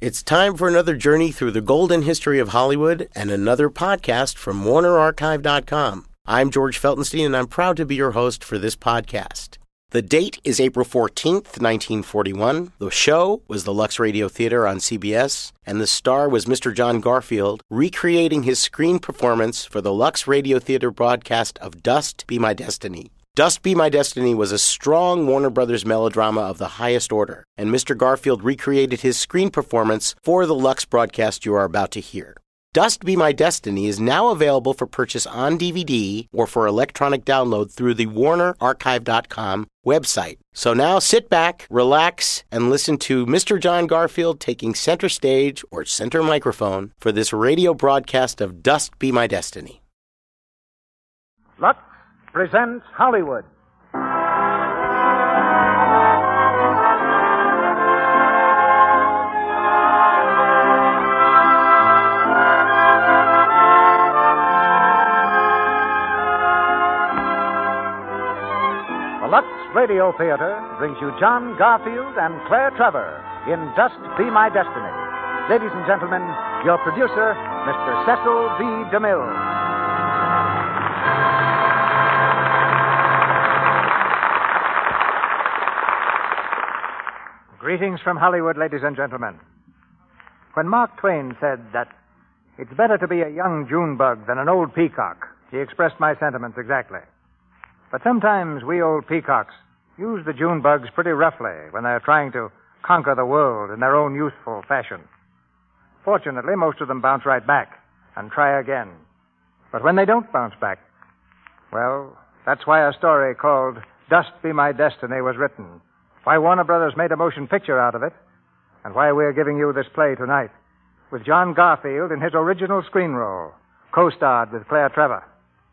It's time for another journey through the golden history of Hollywood and another podcast from WarnerArchive.com. I'm George Feltenstein, and I'm proud to be your host for this podcast. The date is April 14th, 1941. The show was the Lux Radio Theater on CBS, and the star was Mr. John Garfield, recreating his screen performance for the Lux Radio Theater broadcast of Dust Be My Destiny. Dust Be My Destiny was a strong Warner Brothers melodrama of the highest order, and Mr. Garfield recreated his screen performance for the Lux broadcast you are about to hear. Dust Be My Destiny is now available for purchase on DVD or for electronic download through the WarnerArchive.com website. So now sit back, relax, and listen to Mr. John Garfield taking center stage or center microphone for this radio broadcast of Dust Be My Destiny. Lux presents Hollywood. The Lux Radio Theater brings you John Garfield and Claire Trevor in Dust Be My Destiny. Ladies and gentlemen, your producer, Mr. Cecil B. DeMille. Greetings from Hollywood, ladies and gentlemen. When Mark Twain said that it's better to be a young June bug than an old peacock, he expressed my sentiments exactly. But sometimes we old peacocks use the June bugs pretty roughly when they're trying to conquer the world in their own youthful fashion. Fortunately, most of them bounce right back and try again. But when they don't bounce back, well, that's why a story called Dust Be My Destiny was written. Why Warner Brothers made a motion picture out of it, and why we're giving you this play tonight, with John Garfield in his original screen role, co-starred with Claire Trevor.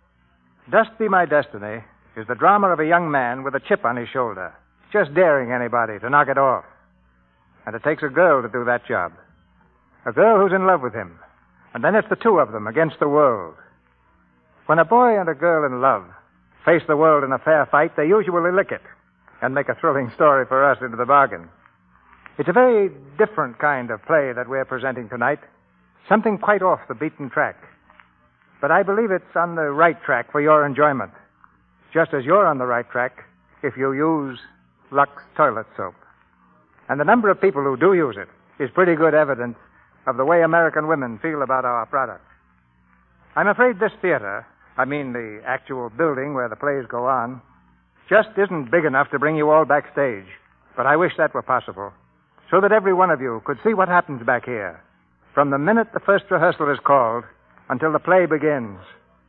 Dust Be My Destiny is the drama of a young man with a chip on his shoulder, just daring anybody to knock it off. And it takes a girl to do that job. A girl who's in love with him, and then it's the two of them against the world. When a boy and a girl in love face the world in a fair fight, they usually lick it, and make a thrilling story for us into the bargain. It's a very different kind of play that we're presenting tonight, something quite off the beaten track. But I believe it's on the right track for your enjoyment, just as you're on the right track if you use Lux toilet soap. And the number of people who do use it is pretty good evidence of the way American women feel about our product. I'm afraid this theater, I mean the actual building where the plays go on, just isn't big enough to bring you all backstage. But I wish that were possible, so that every one of you could see what happens back here, from the minute the first rehearsal is called until the play begins.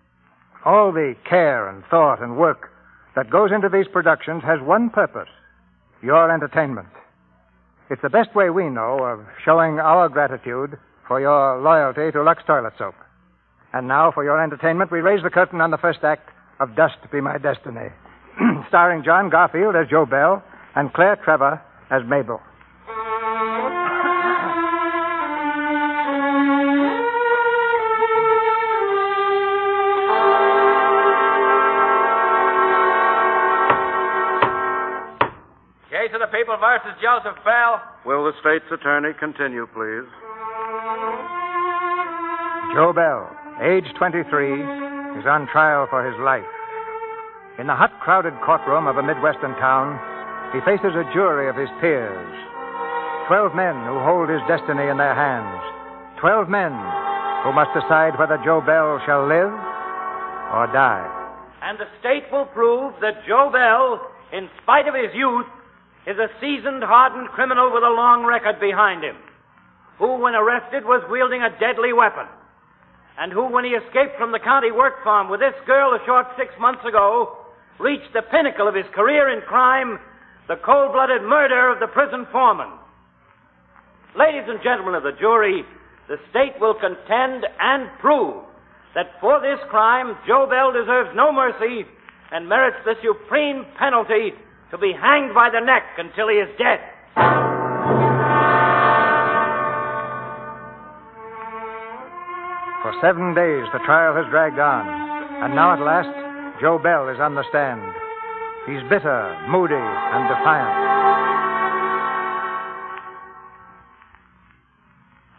All the care and thought and work that goes into these productions has one purpose: your entertainment. It's the best way we know of showing our gratitude for your loyalty to Lux Toilet Soap. And now, for your entertainment, we raise the curtain on the first act of Dust Be My Destiny, starring John Garfield as Joe Bell and Claire Trevor as Mabel. Case of the People versus Joseph Bell. Will the state's attorney continue, please? Joe Bell, age 23, is on trial for his life. In the hot, crowded courtroom of a Midwestern town, he faces a jury of his peers. 12 men who hold his destiny in their hands. 12 men who must decide whether Joe Bell shall live or die. And the state will prove that Joe Bell, in spite of his youth, is a seasoned, hardened criminal with a long record behind him, who, when arrested, was wielding a deadly weapon, and who, when he escaped from the county work farm with this girl a short 6 months ago, reached the pinnacle of his career in crime, the cold-blooded murder of the prison foreman. Ladies and gentlemen of the jury, the state will contend and prove that for this crime, Joe Bell deserves no mercy and merits the supreme penalty to be hanged by the neck until he is dead. For 7 days, the trial has dragged on, and now at last, Joe Bell is on the stand. He's bitter, moody, and defiant.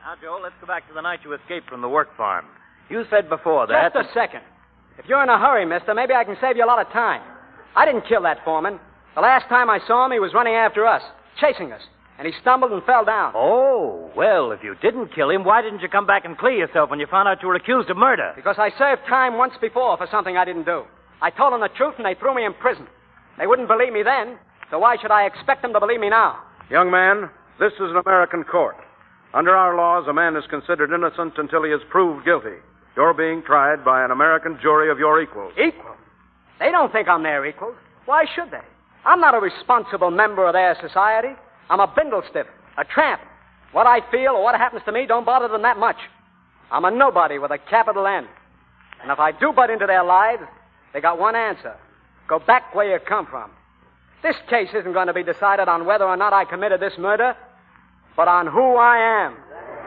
Now, Joe, let's go back to the night you escaped from the work farm. You said before that... Just a second. If you're in a hurry, mister, maybe I can save you a lot of time. I didn't kill that foreman. The last time I saw him, he was running after us, chasing us, and he stumbled and fell down. Oh, well, if you didn't kill him, why didn't you come back and clear yourself when you found out you were accused of murder? Because I served time once before for something I didn't do. I told them the truth, and they threw me in prison. They wouldn't believe me then, so why should I expect them to believe me now? Young man, this is an American court. Under our laws, a man is considered innocent until he is proved guilty. You're being tried by an American jury of your equals. Equals? They don't think I'm their equals. Why should they? I'm not a responsible member of their society. I'm a bindlestiff, a tramp. What I feel or what happens to me don't bother them that much. I'm a nobody with a capital N. And if I do butt into their lives, they got one answer. Go back where you come from. This case isn't going to be decided on whether or not I committed this murder, but on who I am.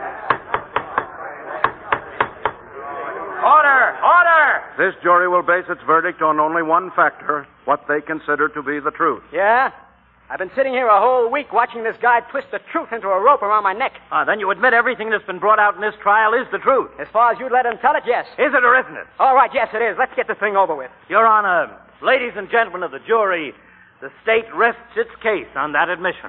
Order! Order! This jury will base its verdict on only one factor, what they consider to be the truth. Yeah? I've been sitting here a whole week watching this guy twist the truth into a rope around my neck. Then you admit everything that's been brought out in this trial is the truth. As far as you'd let him tell it, yes. Is it or isn't it? All right, yes, it is. Let's get this thing over with. Your Honor, ladies and gentlemen of the jury, the state rests its case on that admission.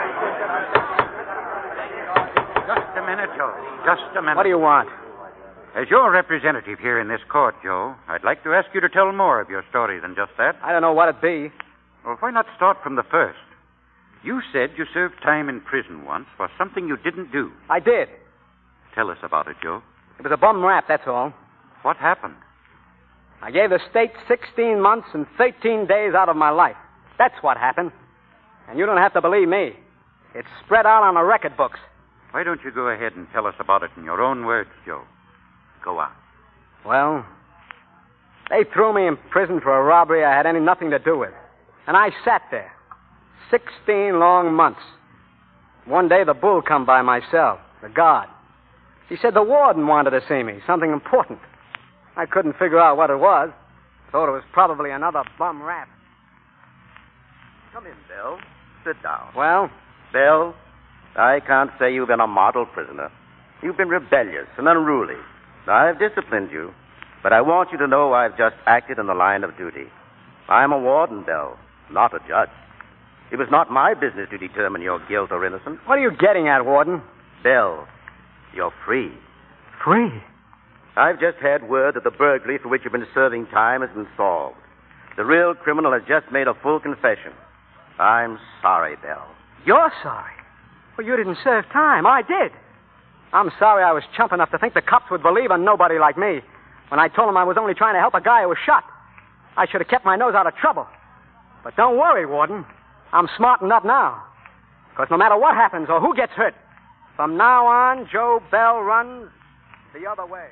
Just a minute, Joe. Just a minute. What do you want? As your representative here in this court, Joe, I'd like to ask you to tell more of your story than just that. I don't know what it'd be. Well, why not start from the first? You said you served time in prison once for something you didn't do. I did. Tell us about it, Joe. It was a bum rap, that's all. What happened? I gave the state 16 months and 13 days out of my life. That's what happened. And you don't have to believe me. It's spread out on the record books. Why don't you go ahead and tell us about it in your own words, Joe? Go on. Well, they threw me in prison for a robbery I had nothing to do with. And I sat there. 16 long months. One day the bull come by my cell, the guard. He said the warden wanted to see me, something important. I couldn't figure out what it was. Thought it was probably another bum rap. Come in, Bill. Sit down. Well? Bill, I can't say you've been a model prisoner. You've been rebellious and unruly. I've disciplined you, but I want you to know I've just acted in the line of duty. I'm a warden, Bill, not a judge. It was not my business to determine your guilt or innocence. What are you getting at, Warden? Bill, you're free. Free? I've just had word that the burglary for which you've been serving time has been solved. The real criminal has just made a full confession. I'm sorry, Bill. You're sorry? Well, you didn't serve time. I did. I'm sorry I was chump enough to think the cops would believe a nobody like me when I told them I was only trying to help a guy who was shot. I should have kept my nose out of trouble. But don't worry, Warden. I'm smartened up now. Because no matter what happens or who gets hurt, from now on, Joe Bell runs the other way.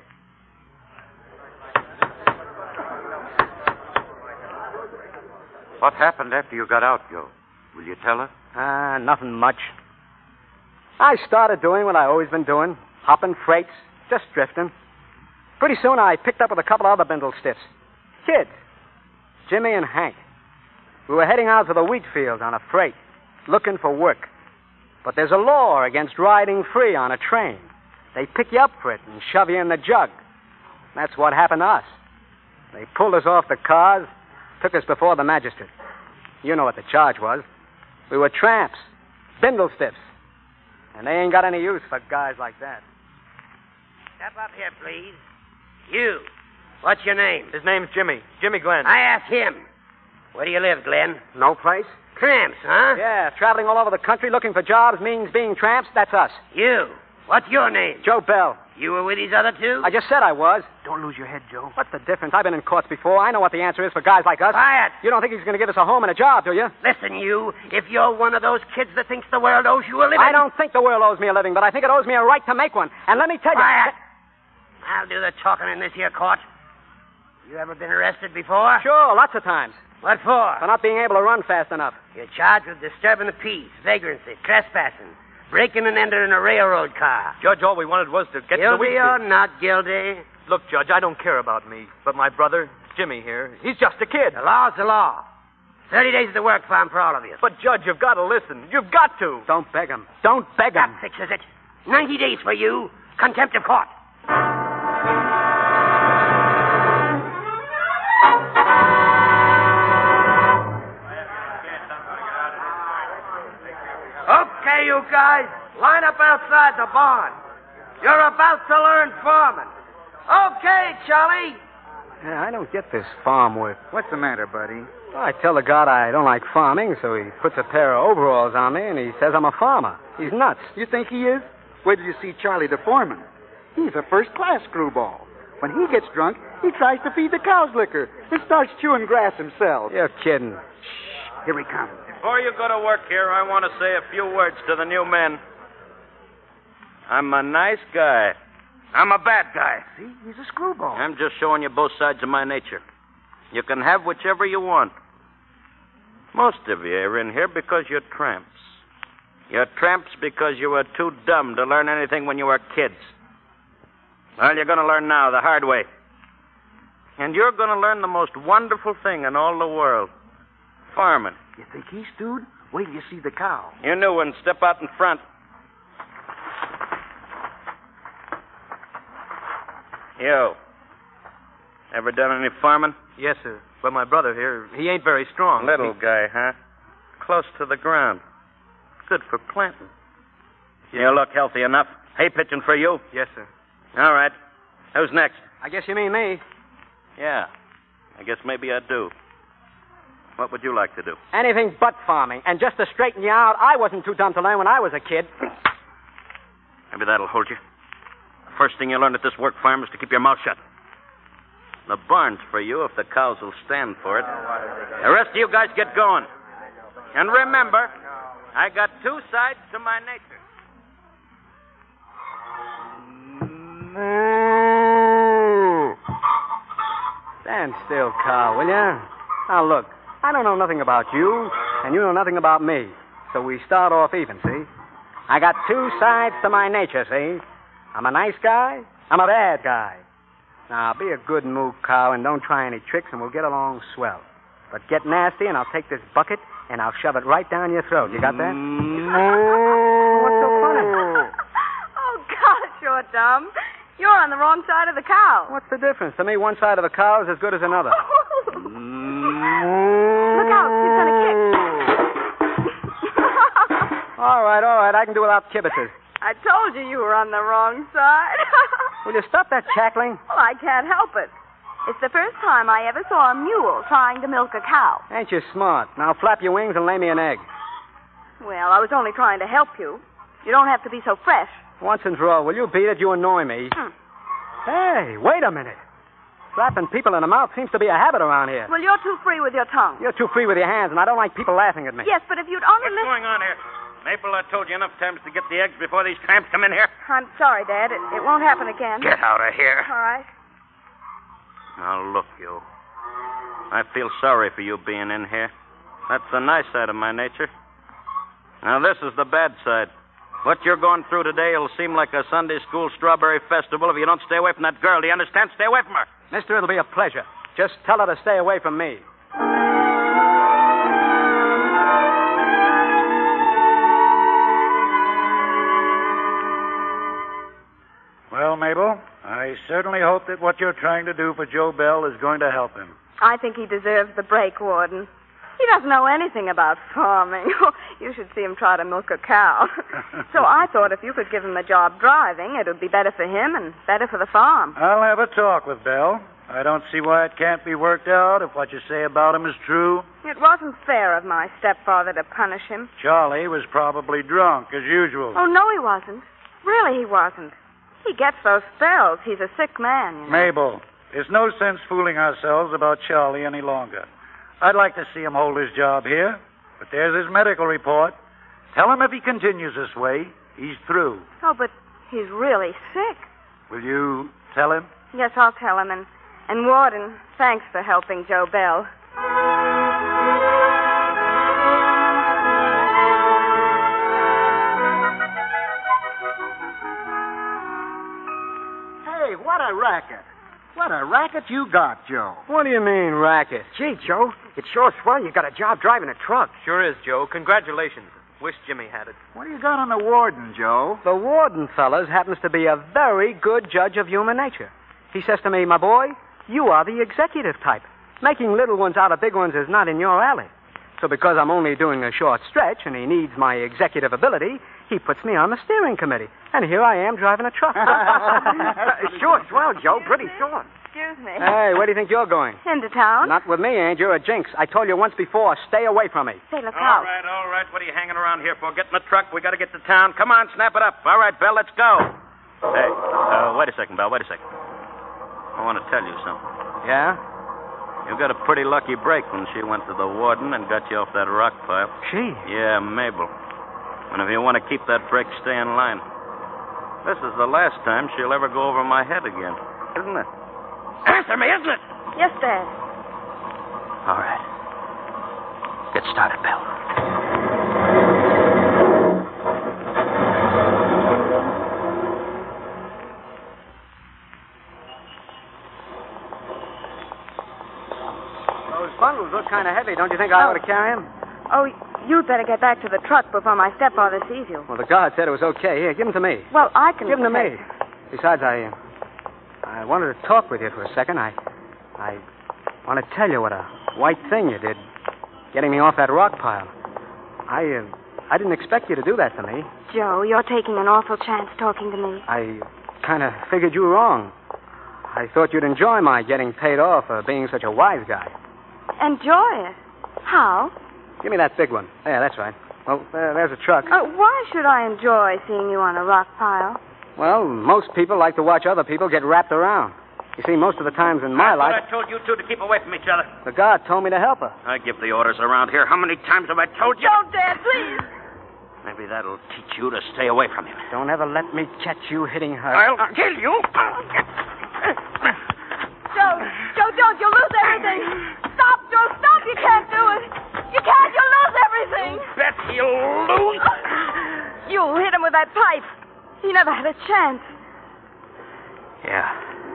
What happened after you got out, Joe? Will you tell us? Nothing much. I started doing what I've always been doing, hopping freights, just drifting. Pretty soon I picked up with a couple other bindle stiffs. Kids. Jimmy and Hank. We were heading out to the wheat field on a freight, looking for work. But there's a law against riding free on a train. They pick you up for it and shove you in the jug. That's what happened to us. They pulled us off the cars, took us before the magistrate. You know what the charge was. We were tramps, bindle stiffs. And they ain't got any use for guys like that. Step up here, please. You. What's your name? His name's Jimmy. Jimmy Glenn. I asked him. Where do you live, Glenn? No place? Tramps, huh? Yeah, traveling all over the country looking for jobs means being tramps. That's us. You. What's your name? Joe Bell. You were with these other two? I just said I was. Don't lose your head, Joe. What's the difference? I've been in courts before. I know what the answer is for guys like us. Quiet. You don't think he's going to give us a home and a job, do you? Listen, you. If you're one of those kids that thinks the world owes you a living... I don't think the world owes me a living, but I think it owes me a right to make one. And let me tell you... Quiet. I'll do the talking in this here court. You ever been arrested before? Sure, lots of times. What for? For not being able to run fast enough. You're charged with disturbing the peace, vagrancy, trespassing, breaking and entering a railroad car. Judge, all we wanted was to get to the wheat Guilty or field. not guilty? Look, Judge, I don't care about me, but my brother, Jimmy here, he's just a kid. The law's the law. 30 days at the work farm for all of you. But, Judge, you've got to listen. You've got to. Don't beg him. Don't beg him. That fixes it. 90 days for you. Contempt of court. Okay, you guys, line up outside the barn. You're about to learn farming. Okay, Charlie. Yeah, I don't get this farm work. What's the matter, buddy? Well, I tell the God I don't like farming, so he puts a pair of overalls on me and he says I'm a farmer. He's nuts. You think he is? Wait till you see Charlie the foreman. He's a first-class screwball. When he gets drunk, he tries to feed the cows liquor and starts chewing grass himself. You're kidding. Shh, here he comes. Before you go to work here, I want to say a few words to the new men. I'm a nice guy. I'm a bad guy. See, he's a screwball. I'm just showing you both sides of my nature. You can have whichever you want. Most of you are in here because you're tramps. You're tramps because you were too dumb to learn anything when you were kids. Well, you're going to learn now, the hard way. And you're going to learn the most wonderful thing in all the world. Farming. You think he's stewed? Wait till you see the cow. You new ones, step out in front. You. Ever done any farming? Yes, sir. But my brother here, he ain't very strong. Little guy, huh? Close to the ground. Good for planting. You look healthy enough. Hay pitching for you? Yes, sir. All right. Who's next? I guess you mean me. Yeah. I guess maybe I do. What would you like to do? Anything but farming. And just to straighten you out, I wasn't too dumb to learn when I was a kid. Maybe that'll hold you. The first thing you learn at this work farm is to keep your mouth shut. The barn's for you if the cows will stand for it. The rest of you guys get going. And remember, I got two sides to my nature. Stand still, cow, will ya? Now, look, I don't know nothing about you, and you know nothing about me. So we start off even, see? I got two sides to my nature, see? I'm a nice guy, I'm a bad guy. Now, be a good moo cow and don't try any tricks, and we'll get along swell. But get nasty, and I'll take this bucket, and I'll shove it right down your throat. You got that? What's so funny? Oh, gosh, you're dumb. You're on the wrong side of the cow. What's the difference? To me, one side of the cow is as good as another. Look out, he's going to kick. All right, I can do without kibitzers. I told you were on the wrong side. Will you stop that cackling? Well, I can't help it. It's the first time I ever saw a mule trying to milk a cow. Ain't you smart? Now flap your wings and lay me an egg. Well, I was only trying to help you. You don't have to be so fresh. Once and for all, will you beat it? You annoy me. Hey, wait a minute. Slapping people in the mouth seems to be a habit around here. Well, you're too free with your tongue. You're too free with your hands, and I don't like people laughing at me. Yes, but if you'd only What's going on here? Maple, I told you enough times to get the eggs before these tramps come in here. I'm sorry, Dad. It won't happen again. Get out of here. All right. Now, look, you. I feel sorry for you being in here. That's the nice side of my nature. Now, this is the bad side. What you're going through today will seem like a Sunday school strawberry festival if you don't stay away from that girl. Do you understand? Stay away from her. Mister, it'll be a pleasure. Just tell her to stay away from me. Well, Mabel, I certainly hope that what you're trying to do for Joe Bell is going to help him. I think he deserves the break, Warden. He doesn't know anything about farming. You should see him try to milk a cow. So I thought if you could give him a job driving, it would be better for him and better for the farm. I'll have a talk with Bell. I don't see why it can't be worked out if what you say about him is true. It wasn't fair of my stepfather to punish him. Charlie was probably drunk, as usual. Oh, no, he wasn't. Really, he wasn't. He gets those spells. He's a sick man, you know. Mabel, there's no sense fooling ourselves about Charlie any longer. I'd like to see him hold his job here, but there's his medical report. Tell him if he continues this way, he's through. Oh, but he's really sick. Will you tell him? Yes, I'll tell him. And Warden, thanks for helping Joe Bell. Hey, what a racket. What a racket you got, Joe. What do you mean, racket? Gee, Joe, it's sure swell you got a job driving a truck. Sure is, Joe. Congratulations. Wish Jimmy had it. What do you got on the warden, Joe? The warden, fellas, happens to be a very good judge of human nature. He says to me, my boy, you are the executive type. Making little ones out of big ones is not in your alley. So because I'm only doing a short stretch and he needs my executive ability, he puts me on the steering committee. And here I am driving a truck. Sure, swell, Joe. Pretty short. Excuse me. Hey, where do you think you're going? Into town? Not with me, Ain't. You're a jinx. I told you once before, stay away from me. Say, look All out. right. What are you hanging around here for? Get in the truck. We got to get to town. Come on, snap it up. All right, Belle, let's go. Hey, wait a second, Belle. Wait a second. I want to tell you something. Yeah? You got a pretty lucky break when she went to the warden and got you off that rock pile. She? Yeah, Mabel. And if you want to keep that break, stay in line. This is the last time she'll ever go over my head again, isn't it? Answer me, isn't it? Yes, Dad. All right. Get started, Belle. Those bundles look kind of heavy. Don't you think I ought to carry them? Oh, you'd better get back to the truck before my stepfather sees you. Well, the guard said it was okay. Here, give them to me. Well, I can... Give them to me. Besides, I wanted to talk with you for a second. I want to tell you what a white thing you did, getting me off that rock pile. I didn't expect you to do that to me. Joe, you're taking an awful chance talking to me. I kind of figured you were wrong. I thought you'd enjoy my getting paid off for being such a wise guy. Enjoy it? How? Give me that big one. Yeah, that's right. Well, there's a truck. Why should I enjoy seeing you on a rock pile? Well, most people like to watch other people get wrapped around. You see, most of the times in my life... I told you two to keep away from each other. The guard told me to help her. I give the orders around here. How many times have I told you? Don't, Dad, please. Maybe that'll teach you to stay away from him. Don't ever let me catch you hitting her. I'll kill you. Joe, don't. You'll lose everything. Stop, Joe, stop. You can't do it. You can't. You'll lose everything. Bet he'll lose. You hit him with that pipe. He never had a chance. Yeah,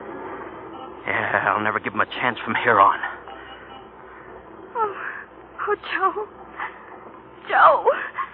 I'll never give him a chance from here on. Oh, Joe.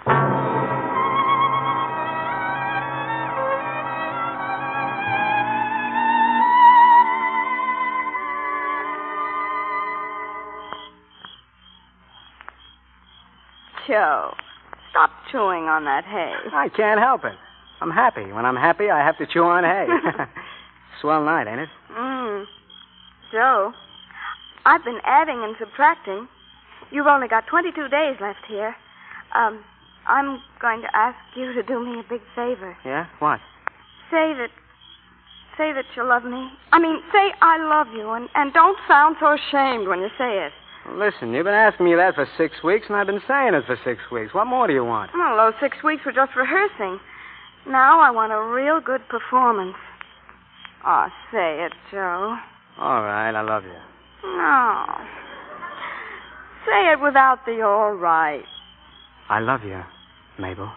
Joe, stop chewing on that hay. I can't help it. I'm happy. When I'm happy, I have to chew on hay. Swell night, ain't it? Joe, I've been adding and subtracting. You've only got 22 days left here. I'm going to ask you to do me a big favor. Yeah? What? Say that you love me. I mean, say I love you, and don't sound so ashamed when you say it. Well, listen, you've been asking me that for 6 weeks, and I've been saying it for 6 weeks. What more do you want? Well, those 6 weeks were just rehearsing. Now I want a real good performance. Oh, say it, Joe. All right, I love you. No. Say it without the all right. I love you, Mabel.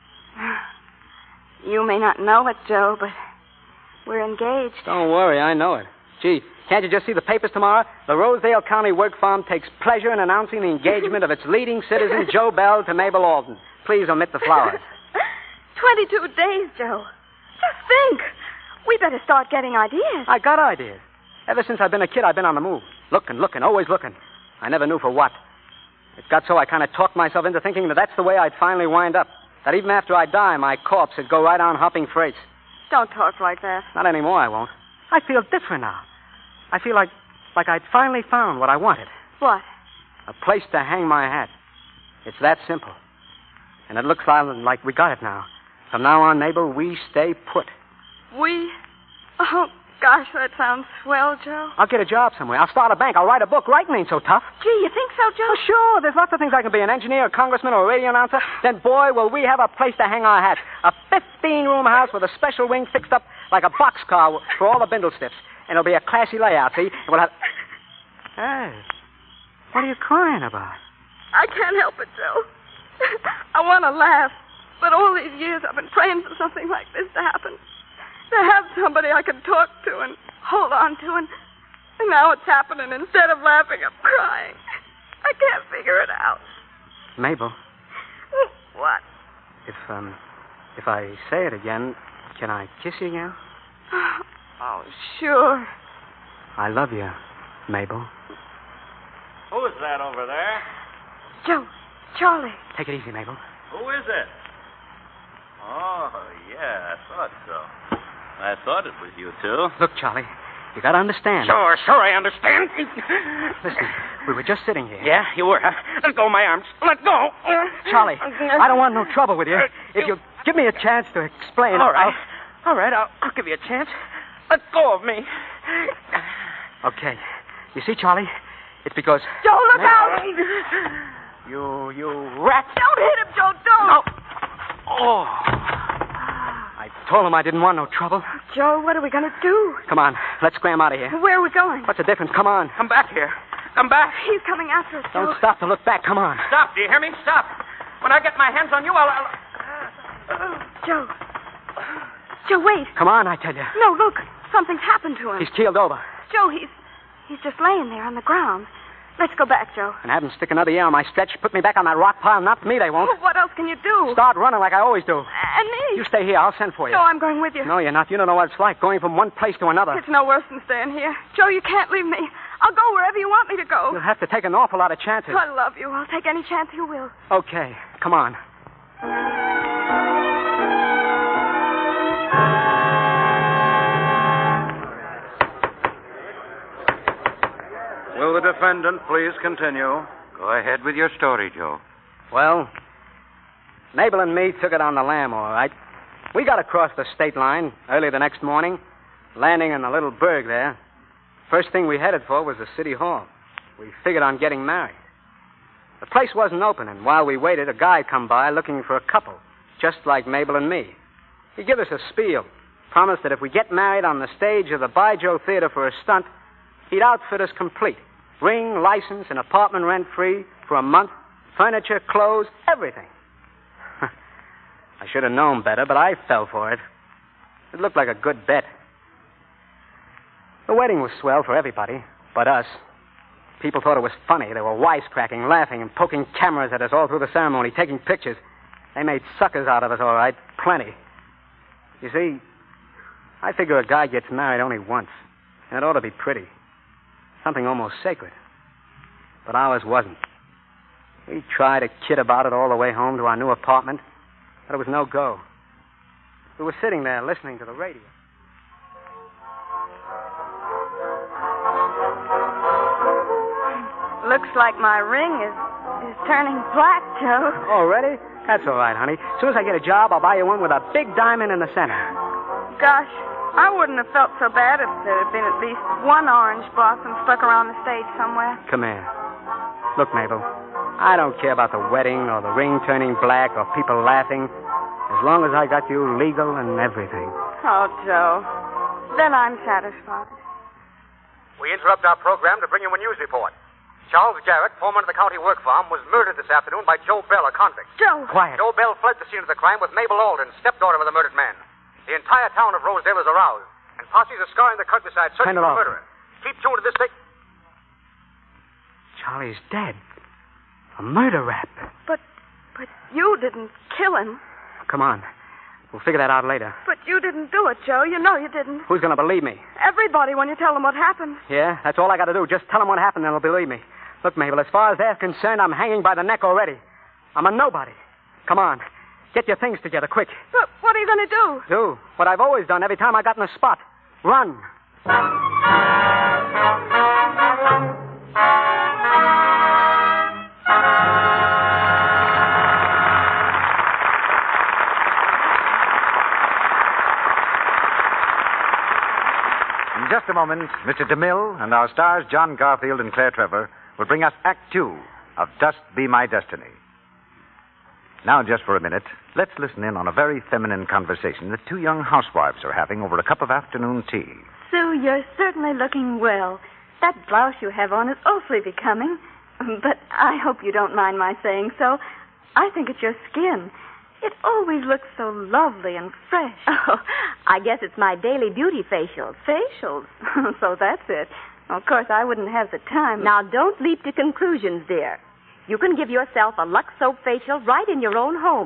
You may not know it, Joe, but we're engaged. Don't worry, I know it. Gee, can't you just see the papers tomorrow? The Rosedale County Work Farm takes pleasure in announcing the engagement of its leading citizen, Joe Bell, to Mabel Alden. Please omit the flowers. 22 days, Joe. Just think. We better start getting ideas. I got ideas. Ever since I've been a kid, I've been on the move. Looking, always looking. I never knew for what. It got so I kind of talked myself into thinking that that's the way I'd finally wind up. That even after I die, my corpse would go right on hopping freights. Don't talk like that. Not anymore, I won't. I feel different now. I feel like I'd finally found what I wanted. What? A place to hang my hat. It's that simple. And it looks like we got it now. From now on, Mabel, we stay put. We? Oh, gosh, that sounds swell, Joe. I'll get a job somewhere. I'll start a bank. I'll write a book. Writing ain't so tough. Gee, you think so, Joe? Oh, sure. There's lots of things I can be. An engineer, a congressman, or a radio announcer. Then, boy, will we have a place to hang our hats. A 15-room house with a special wing fixed up like a boxcar for all the bindle stiffs. And it'll be a classy layout, see? And we'll have... Hey, what are you crying about? I can't help it, Joe. I want to laugh. But all these years I've been praying for something like this to happen. To have somebody I can talk to and hold on to. And now it's happening. Instead of laughing, I'm crying. I can't figure it out. Mabel. What? If I say it again, can I kiss you again? Oh, sure. I love you, Mabel. Who is that over there? Joe, Charlie. Take it easy, Mabel. Who is it? Oh, yeah, I thought so. I thought it was you two. Look, Charlie, you gotta understand. Sure, I understand. Listen, we were just sitting here. Yeah, you were, huh? Let go of my arms. Let go. Charlie, I don't want no trouble with you. If you give me a chance to explain... All right. I'll give you a chance. Let go of me. Okay. You see, Charlie, it's because... Joe, look out! You rat. Don't hit him, Joe, don't. No. Oh. I told him I didn't want no trouble. Joe, what are we going to do? Come on, let's scram out of here. Where are we going? What's the difference? Come on. Come back here. Come back. He's coming after us, Joe. Don't stop to look back. Come on. Stop, do you hear me? Stop. When I get my hands on you, I'll... Joe. Joe, wait. Come on, I tell you. No, look. Something's happened to him. He's keeled over. Joe, he's just laying there on the ground. Let's go back, Joe. And have them stick another ear on my stretch. Put me back on that rock pile. Not me, they won't. Well, what else can you do? Start running like I always do. And me. You stay here. I'll send for you. No, I'm going with you. No, you're not. You don't know what it's like, going from one place to another. It's no worse than staying here. Joe, you can't leave me. I'll go wherever you want me to go. You'll have to take an awful lot of chances. I love you. I'll take any chance you will. Okay. Come on. Will the defendant please continue? Go ahead with your story, Joe. Well, Mabel and me took it on the lam, all right. We got across the state line early the next morning, landing in a little burg there. First thing we headed for was the city hall. We figured on getting married. The place wasn't open, and while we waited, a guy come by looking for a couple, just like Mabel and me. He give us a spiel, promised that if we get married on the stage of the Baijiu Theater for a stunt, he'd outfit us complete. Ring, license, and apartment rent-free for a month, furniture, clothes, everything. I should have known better, but I fell for it. It looked like a good bet. The wedding was swell for everybody, but us. People thought it was funny. They were wisecracking, laughing, and poking cameras at us all through the ceremony, taking pictures. They made suckers out of us, all right. Plenty. You see, I figure a guy gets married only once, and it ought to be pretty. Something almost sacred. But ours wasn't. We tried to kid about it all the way home to our new apartment, but it was no go. We were sitting there listening to the radio. Looks like my ring is turning black, Joe. Already? That's all right, honey. As soon as I get a job, I'll buy you one with a big diamond in the center. Gosh, I wouldn't have felt so bad if there had been at least one orange blossom stuck around the stage somewhere. Come here. Look, Mabel, I don't care about the wedding or the ring turning black or people laughing, as long as I got you legal and everything. Oh, Joe. Then I'm satisfied. We interrupt our program to bring you a news report. Charles Garrett, foreman of the county work farm, was murdered this afternoon by Joe Bell, a convict. Joe! Quiet. Joe Bell fled the scene of the crime with Mabel Alden, stepdaughter of the murdered man. The entire town of Rosedale is aroused, and posses are scouring the countryside searching for the murderer. Keep tuned to this station. Charlie's dead. A murder rap. But you didn't kill him. Come on. We'll figure that out later. But you didn't do it, Joe. You know you didn't. Who's going to believe me? Everybody when you tell them what happened. Yeah, that's all I got to do. Just tell them what happened and they'll believe me. Look, Mabel, as far as they're concerned, I'm hanging by the neck already. I'm a nobody. Come on. Get your things together, quick. But what are you going to do? Do what I've always done every time I got in a spot. Run. In just a moment, Mr. DeMille and our stars, John Garfield and Claire Trevor, will bring us Act 2 of Dust Be My Destiny. Now, just for a minute, let's listen in on a very feminine conversation that two young housewives are having over a cup of afternoon tea. Sue, you're certainly looking well. That blouse you have on is awfully becoming. But I hope you don't mind my saying so. I think it's your skin. It always looks so lovely and fresh. Oh, I guess it's my daily beauty facials. Facials? So that's it. Of course, I wouldn't have the time. Now, don't leap to conclusions, dear. You can give yourself a Lux Soap facial right in your own home.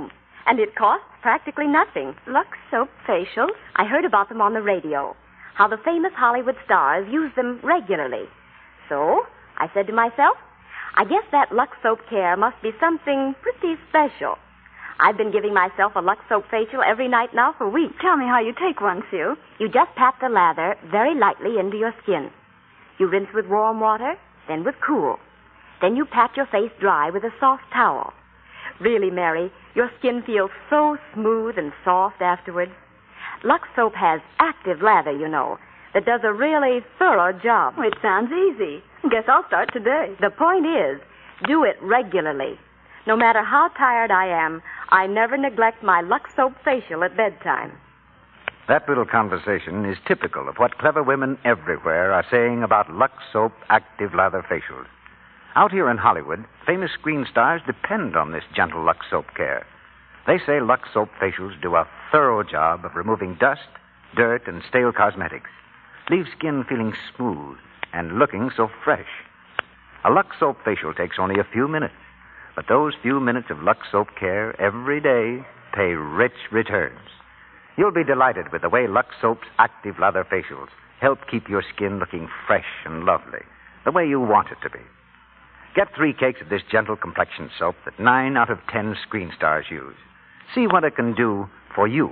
And it costs practically nothing. Lux Soap facials? I heard about them on the radio, how the famous Hollywood stars use them regularly. So I said to myself, I guess that Lux Soap care must be something pretty special. I've been giving myself a Lux Soap facial every night now for weeks. Tell me how you take one, Sue. You just pat the lather very lightly into your skin. You rinse with warm water, then with cool. Then you pat your face dry with a soft towel. Really, Mary, your skin feels so smooth and soft afterwards. Lux Soap has active lather, you know, that does a really thorough job. It sounds easy. Guess I'll start today. The point is, do it regularly. No matter how tired I am, I never neglect my Lux Soap facial at bedtime. That little conversation is typical of what clever women everywhere are saying about Lux Soap active lather facials. Out here in Hollywood, famous screen stars depend on this gentle Lux Soap care. They say Lux Soap facials do a thorough job of removing dust, dirt, and stale cosmetics. Leave skin feeling smooth and looking so fresh. A Lux Soap facial takes only a few minutes, but those few minutes of Lux Soap care every day pay rich returns. You'll be delighted with the way Lux Soap's active lather facials help keep your skin looking fresh and lovely, the way you want it to be. Get 3 cakes of this gentle complexion soap that 9 out of 10 screen stars use. See what it can do for you.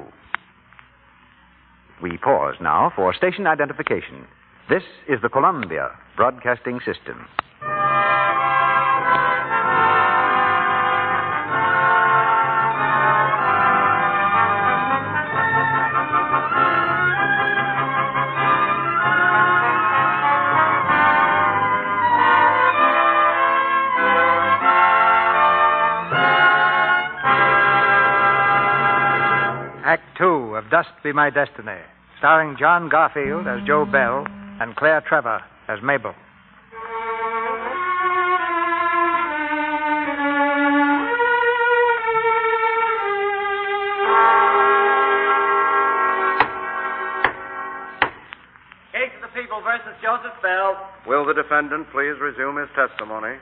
We pause now for station identification. This is the Columbia Broadcasting System. Act 2 of Dust Be My Destiny, starring John Garfield as Joe Bell and Claire Trevor as Mabel. Case of the People versus Joseph Bell. Will the defendant please resume his testimony?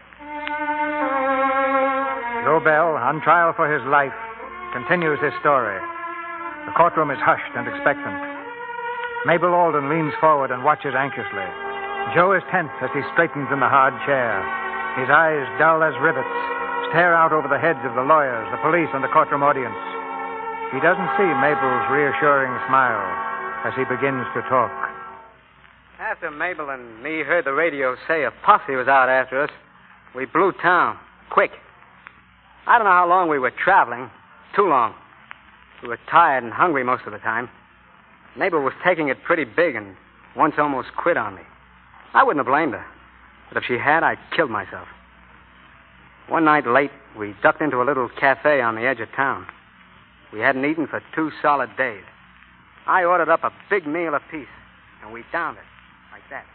Joe Bell, on trial for his life, continues his story. The courtroom is hushed and expectant. Mabel Alden leans forward and watches anxiously. Joe is tense as he straightens in the hard chair. His eyes, dull as rivets, stare out over the heads of the lawyers, the police, and the courtroom audience. He doesn't see Mabel's reassuring smile as he begins to talk. After Mabel and me heard the radio say a posse was out after us, we blew town, quick. I don't know how long we were traveling. Too long. We were tired and hungry most of the time. Mabel was taking it pretty big and once almost quit on me. I wouldn't have blamed her. But if she had, I'd killed myself. One night late, we ducked into a little cafe on the edge of town. We hadn't eaten for 2 solid days. I ordered up a big meal apiece, and we downed it like that.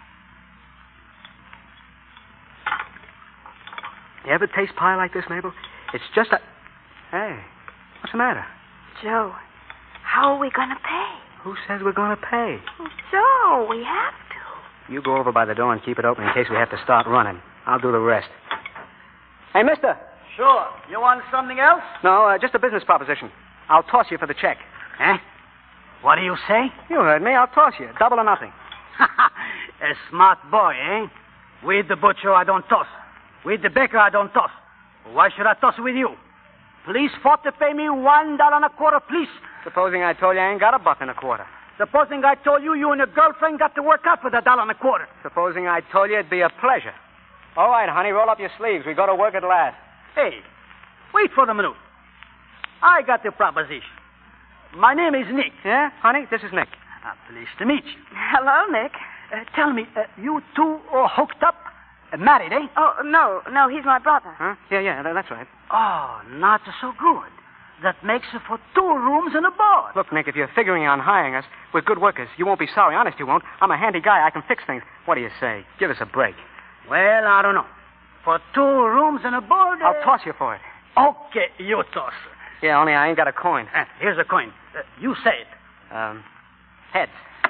You ever taste pie like this, Mabel? It's just a... Hey, what's the matter? Joe, how are we going to pay? Who says we're going to pay? Oh, Joe, we have to. You go over by the door and keep it open in case we have to start running. I'll do the rest. Hey, mister. Sure. You want something else? No, just a business proposition. I'll toss you for the check. Eh? What do you say? You heard me. I'll toss you. Double or nothing. A smart boy, eh? With the butcher, I don't toss. With the baker, I don't toss. Why should I toss with you? Please fought to pay me $1.25, please. Supposing I told you I ain't got $1.25. Supposing I told you and your girlfriend got to work out for the $1.25. Supposing I told you it'd be a pleasure. All right, honey, roll up your sleeves. We go to work at last. Hey, wait for a minute. I got the proposition. My name is Nick. Yeah, honey, this is Nick. Pleased to meet you. Hello, Nick. Tell me, you two are hooked up? Married, eh? Oh, no, he's my brother. Huh? Yeah, that's right. Oh, not so good. That makes it for 2 rooms and a board. Look, Nick, if you're figuring on hiring us, we're good workers. You won't be sorry. Honest, you won't. I'm a handy guy. I can fix things. What do you say? Give us a break. Well, I don't know. For 2 rooms and a board... I'll toss you for it. Okay, you toss. Yeah, only I ain't got a coin. Here's a coin. You say it. Heads.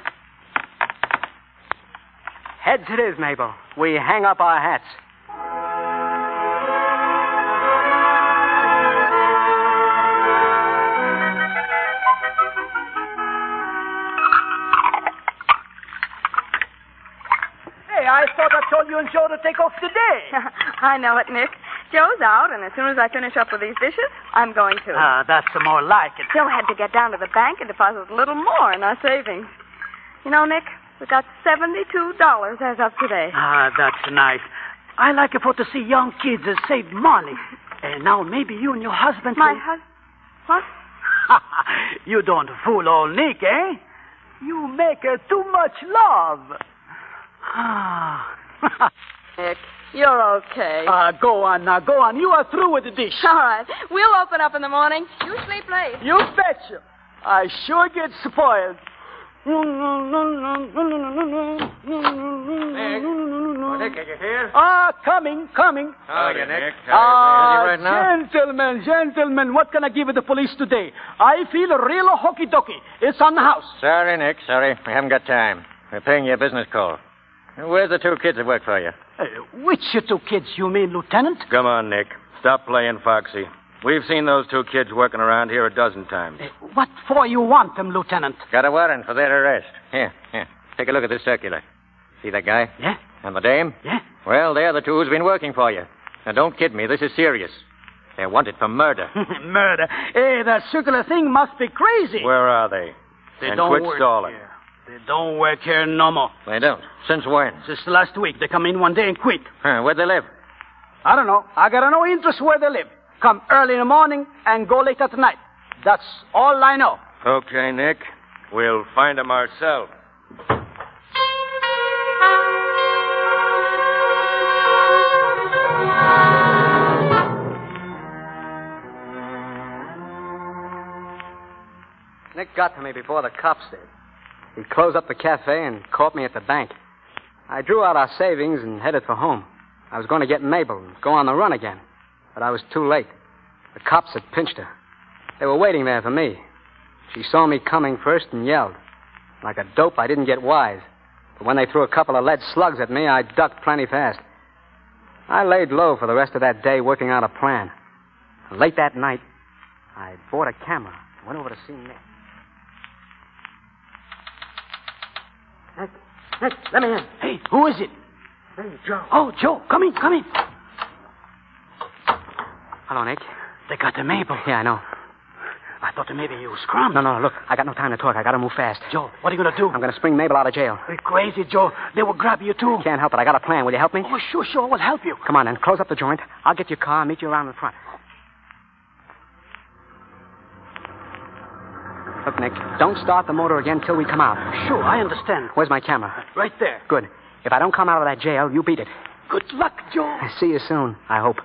Heads it is, Mabel. We hang up our hats. thought I told you and Joe to take off today. I know it, Nick. Joe's out, and as soon as I finish up with these dishes, I'm going to. That's more like it. Joe had to get down to the bank and deposit a little more in our savings. You know, Nick, we got $72 as of today. That's nice. I like it for to see young kids save money. And now maybe you and your husband My can... husband? What? You don't fool old Nick, eh? You make too much love. Nick, you're okay. Go on now, go on. You are through with the dish. All right. We'll open up in the morning. You sleep late. You betcha. I sure get spoiled. Nick, are you here? Coming. Howdy, Nick. Right now? Gentlemen, what can I give the police today? I feel real hokey-dokey. It's on the house. Sorry, Nick, sorry. We haven't got time. We're paying you a business call. Where's the two kids that work for you? Which two kids, you mean, Lieutenant? Come on, Nick. Stop playing foxy. We've seen those two kids working around here a dozen times. What for you want them, Lieutenant? Got a warrant for their arrest. Here. Take a look at this circular. See that guy? Yeah. And the dame? Yeah. Well, they're the two who's been working for you. Now, don't kid me. This is serious. They're wanted for murder. Murder? Hey, that circular thing must be crazy. Where are they? They and don't quit work stalling. here. They don't work here no more. They don't? Since when? Since last week. They come in one day and quit. Where'd they live? I don't know. I got no interest where they live. Come early in the morning and go late at night. That's all I know. Okay, Nick. We'll find them ourselves. Nick got to me before the cops did. He closed up the cafe and caught me at the bank. I drew out our savings and headed for home. I was going to get Mabel and go on the run again. But I was too late. The cops had pinched her. They were waiting there for me. She saw me coming first and yelled. Like a dope, I didn't get wise. But when they threw a couple of lead slugs at me, I ducked plenty fast. I laid low for the rest of that day working out a plan. Late that night, I bought a camera and went over to see Nick. Nick, let me in. Hey, who is it? Hey, Joe. Oh, Joe, come in. Hello, Nick. They got the Mabel. Yeah, I know. I thought maybe you scrummed. No, look, I got no time to talk. I got to move fast. Joe, what are you going to do? I'm going to spring Mabel out of jail. You're crazy, Joe. They will grab you, too. Can't help it. I got a plan. Will you help me? Oh, sure. We'll help you. Come on, then. Close up the joint. I'll get your car and meet you around in front. Look, Nick, don't start the motor again till we come out. Sure, I understand. Where's my camera? Right there. Good. If I don't come out of that jail, you beat it. Good luck, Joe. See you soon, I hope.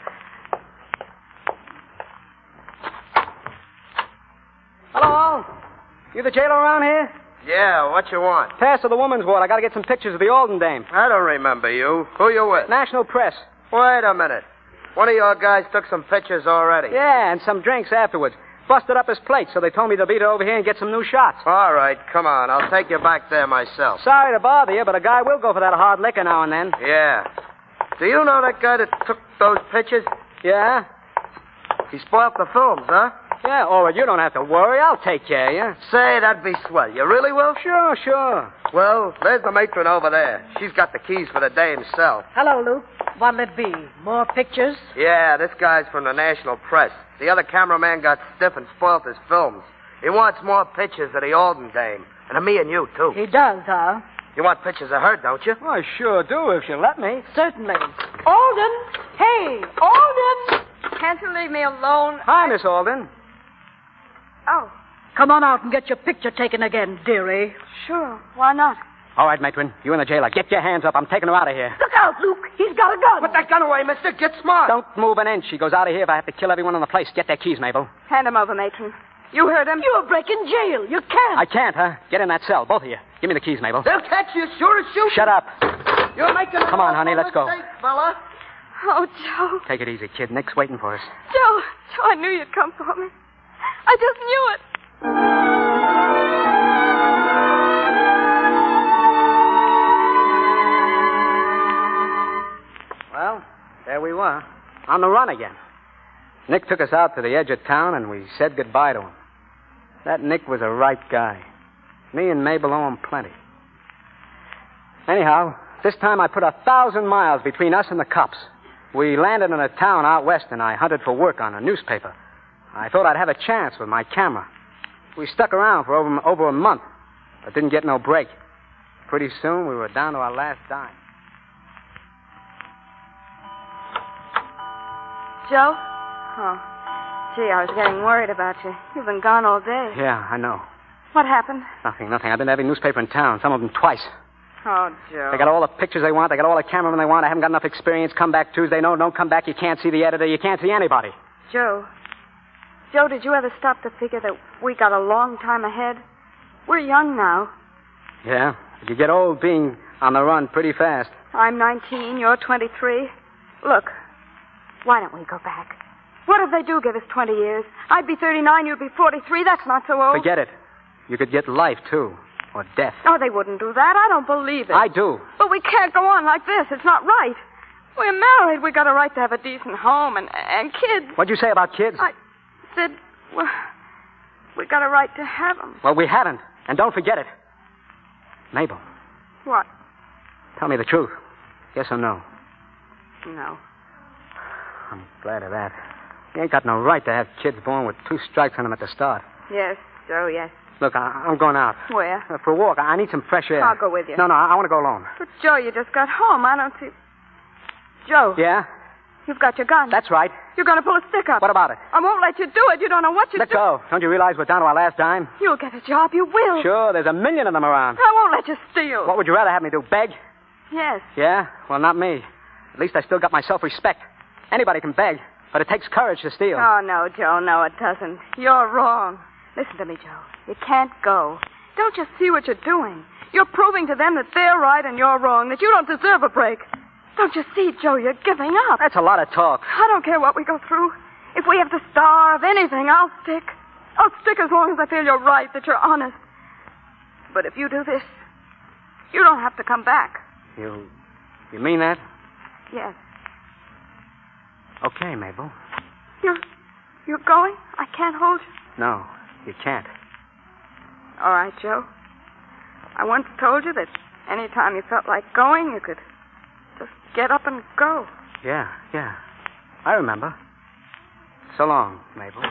Hello? You the jailer around here? Yeah, what you want? Pass to the woman's ward. I got to get some pictures of the Alden dame. I don't remember you. Who you with? National Press. Wait a minute. One of your guys took some pictures already. Yeah, and some drinks afterwards. Busted up his plate, so they told me to beat it over here and get some new shots. All right, come on. I'll take you back there myself. Sorry to bother you, but a guy will go for that hard liquor now and then. Yeah. Do you know that guy that took those pictures? Yeah? He spoiled the films, huh? Yeah, all right, you don't have to worry. I'll take care of you. Say, that'd be swell. You really will? Sure. Well, there's the matron over there. She's got the keys for the dame's cell. Hello, Luke. What'll it be? More pictures? Yeah, this guy's from the National Press. The other cameraman got stiff and spoiled his films. He wants more pictures of the Alden dame. And of me and you, too. He does, huh? You want pictures of her, don't you? I sure do, if you let me. Certainly. Alden! Hey, Alden! Can't you leave me alone? Hi, Miss Alden. Oh. Come on out and get your picture taken again, dearie. Sure. Why not? All right, matron. You and the jailer. Get your hands up. I'm taking her out of here. Look out, Luke. He's got a gun. Put that gun away, mister. Get smart. Don't move an inch. She goes out of here if I have to kill everyone in the place. Get their keys, Mabel. Hand him over, matron. You heard him. You're breaking jail. You can't. I can't, huh? Get in that cell, both of you. Give me the keys, Mabel. They'll catch you sure as shoot. Shut up. You're making Come on, honey. Let's go. Mistake, fella. Oh, Joe. Take it easy, kid. Nick's waiting for us. Joe, I knew you'd come for me. I just knew it. Well, there we were. On the run again. Nick took us out to the edge of town, and we said goodbye to him. That Nick was a right guy. Me and Mabel owe him plenty. Anyhow, This time I put 1,000 miles between us and the cops. We landed in a town out west, and I hunted for work on a newspaper. I thought I'd have a chance with my camera. We stuck around for over a month, but didn't get no break. Pretty soon, we were down to our last dime. Joe? Oh, gee, I was getting worried about you. You've been gone all day. Yeah, I know. What happened? Nothing. I've been to every newspaper in town, some of them twice. Oh, Joe. They got all the pictures they want. They got all the cameramen they want. I haven't got enough experience. Come back Tuesday. No, don't come back. You can't see the editor. You can't see anybody. Joe, did you ever stop to figure that we got a long time ahead? We're young now. Yeah, but you get old being on the run pretty fast. I'm 19, you're 23. Look, why don't we go back? What if they do give us 20 years? I'd be 39, you'd be 43. That's not so old. Forget it. You could get life, too. Or death. Oh, they wouldn't do that. I don't believe it. I do. But we can't go on like this. It's not right. We're married. We got a right to have a decent home and kids. What'd you say about kids? I said, well, we got a right to have them. Well, we haven't. And don't forget it. Mabel. What? Tell me the truth. Yes or no? No. I'm glad of that. You ain't got no right to have kids born with 2 strikes on them at the start. Yes, Joe, yes. Look, I'm going out. Where? For a walk. I need some fresh air. I'll go with you. No, I want to go alone. But, Joe, you just got home. I don't see... Joe. Yeah? You've got your gun. That's right. You're going to pull a stick up. What about it? I won't let you do it. You don't know what you're doing. Let go. Don't you realize we're down to our last dime? You'll get a job. You will. Sure, there's 1 million of them around. I won't let you steal. What would you rather have me do, beg? Yes. Yeah? Well, not me. At least I still got my self-respect. Anybody can beg, but it takes courage to steal. Oh, no, Joe, no, it doesn't. You're wrong. Listen to me, Joe. You can't go. Don't you see what you're doing? You're proving to them that they're right and you're wrong, that you don't deserve a break. Don't you see, Joe, you're giving up. That's a lot of talk. I don't care what we go through. If we have to starve, anything, I'll stick. I'll stick as long as I feel you're right, that you're honest. But if you do this, you don't have to come back. You mean that? Yes. Okay, Mabel. You're going? I can't hold you? No, you can't. All right, Joe. I once told you that any time you felt like going, you could just get up and go. Yeah. I remember. So long, Mabel.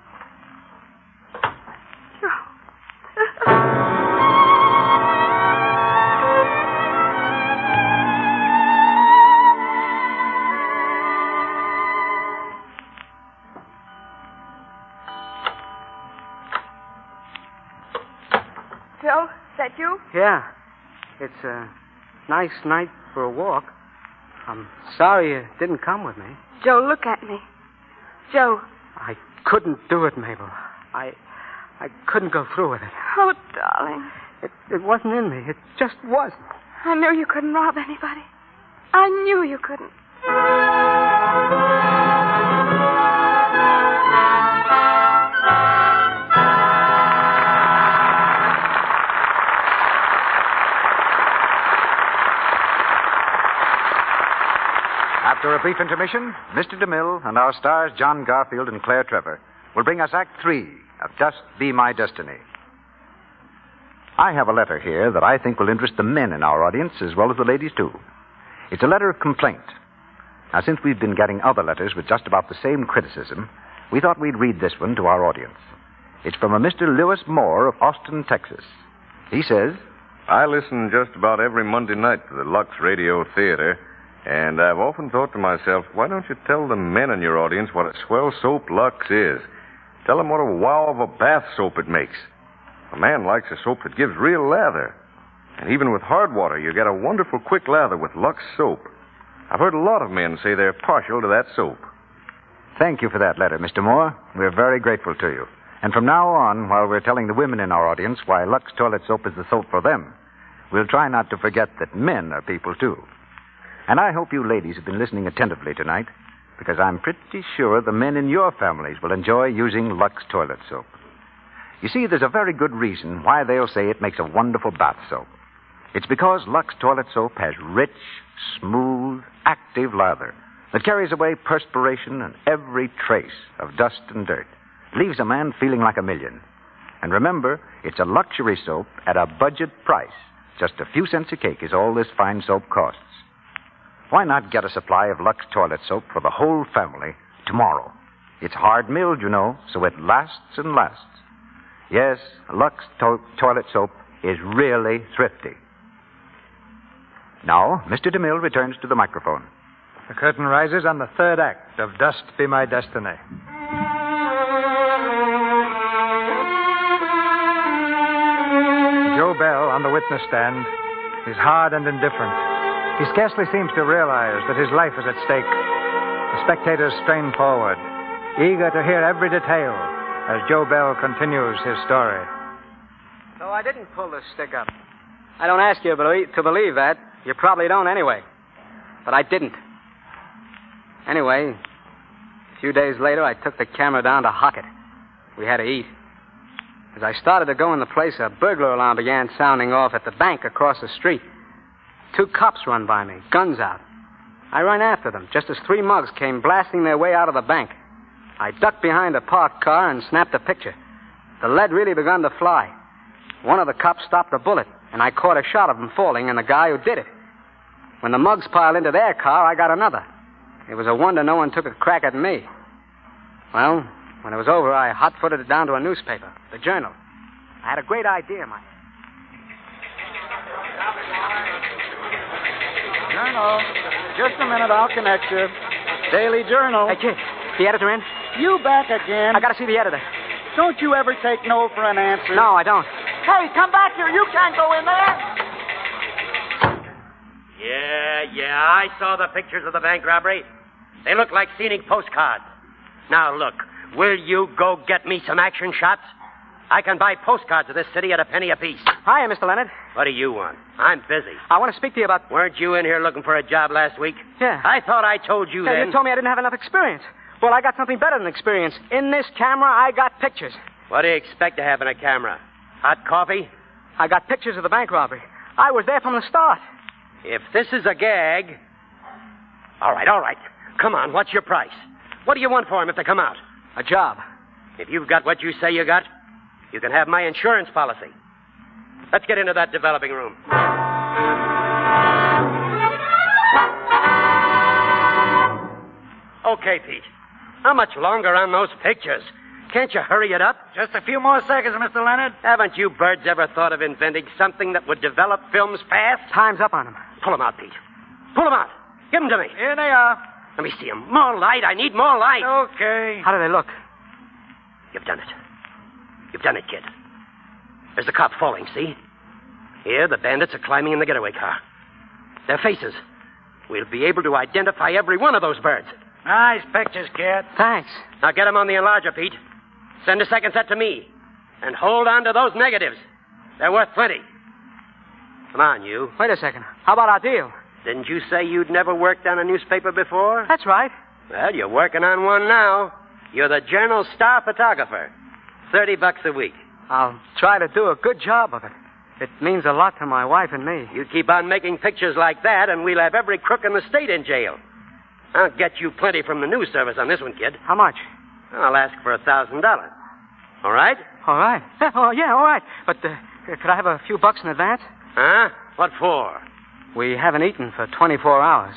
Joe, is that you? Yeah. It's a nice night for a walk. I'm sorry you didn't come with me. Joe, look at me. Joe. I couldn't do it, Mabel. I couldn't go through with it. Oh, darling. It wasn't in me. It just wasn't. I knew you couldn't rob anybody. I knew you couldn't. After a brief intermission, Mr. DeMille and our stars John Garfield and Claire Trevor will bring us Act 3 of Just Be My Destiny. I have a letter here that I think will interest the men in our audience as well as the ladies, too. It's a letter of complaint. Now, since we've been getting other letters with just about the same criticism, we thought we'd read this one to our audience. It's from a Mr. Lewis Moore of Austin, Texas. He says, I listen just about every Monday night to the Lux Radio Theater, and I've often thought to myself, why don't you tell the men in your audience what a swell soap Lux is? Tell them what a wow of a bath soap it makes. A man likes a soap that gives real lather. And even with hard water, you get a wonderful quick lather with Lux soap. I've heard a lot of men say they're partial to that soap. Thank you for that letter, Mr. Moore. We're very grateful to you. And from now on, while we're telling the women in our audience why Lux toilet soap is the soap for them, we'll try not to forget that men are people, too. And I hope you ladies have been listening attentively tonight, because I'm pretty sure the men in your families will enjoy using Lux toilet soap. You see, there's a very good reason why they'll say it makes a wonderful bath soap. It's because Lux toilet soap has rich, smooth, active lather that carries away perspiration and every trace of dust and dirt. Leaves a man feeling like a million. And remember, it's a luxury soap at a budget price, Just a few cents a cake is all this fine soap costs. Why not get a supply of Lux toilet soap for the whole family tomorrow? It's hard milled, you know, so it lasts and lasts. Yes, Lux toilet soap is really thrifty. Now, Mr. DeMille returns to the microphone. The curtain rises on the third act of Dust Be My Destiny. Joe Bell on the witness stand is hard and indifferent. He scarcely seems to realize that his life is at stake. The spectators strain forward, eager to hear every detail as Joe Bell continues his story. So I didn't pull the stick up. I don't ask you to believe that. You probably don't anyway. But I didn't. Anyway, a few days later, I took the camera down to Hockett. We had to eat. As I started to go in the place, a burglar alarm began sounding off at the bank across the street. 2 cops run by me, guns out. I ran after them, just as 3 mugs came blasting their way out of the bank. I ducked behind a parked car and snapped a picture. The lead really begun to fly. One of the cops stopped a bullet, and I caught a shot of him falling and the guy who did it. When the mugs piled into their car, I got another. It was a wonder no one took a crack at me. Well, when it was over, I hot-footed it down to a newspaper, the Journal. I had a great idea, Mike. Journal. Just a minute, I'll connect you. Daily Journal. Hey, kid, the editor in? You back again? I gotta see the editor. Don't you ever take no for an answer? No, I don't. Hey, come back here. You can't go in there. Yeah, I saw the pictures of the bank robbery. They look like scenic postcards. Now, look, will you go get me some action shots? I can buy postcards of this city at a penny apiece. Hiya, Mr. Leonard. What do you want? I'm busy. I want to speak to you about... Weren't you in here looking for a job last week? Yeah. I thought I told you then. You told me I didn't have enough experience. Well, I got something better than experience. In this camera, I got pictures. What do you expect to have in a camera? Hot coffee? I got pictures of the bank robbery. I was there from the start. If this is a gag... All right. Come on, what's your price? What do you want for him if they come out? A job. If you've got what you say you got, you can have my insurance policy. Let's get into that developing room. Okay, Pete. How much longer on those pictures? Can't you hurry it up? Just a few more seconds, Mr. Leonard. Haven't you birds ever thought of inventing something that would develop films fast? Time's up on them. Pull them out, Pete. Pull them out. Give them to me. Here they are. Let me see them. More light. I need more light. Okay. How do they look? You've done it. You've done it, kid. There's the cop falling, see? Here, the bandits are climbing in the getaway car. Their faces. We'll be able to identify every one of those birds. Nice pictures, kid. Thanks. Now get them on the enlarger, Pete. Send a second set to me. And hold on to those negatives. They're worth plenty. Come on, you. Wait a second. How about our deal? Didn't you say you'd never worked on a newspaper before? That's right. Well, you're working on one now. You're the Journal star photographer. $30 a week. I'll try to do a good job of it. It means a lot to my wife and me. You keep on making pictures like that, and we'll have every crook in the state in jail. I'll get you plenty from the news service on this one, kid. How much? I'll ask for $1,000. All right? All right. Yeah, all right. But could I have a few bucks in advance? Huh? What for? We haven't eaten for 24 hours.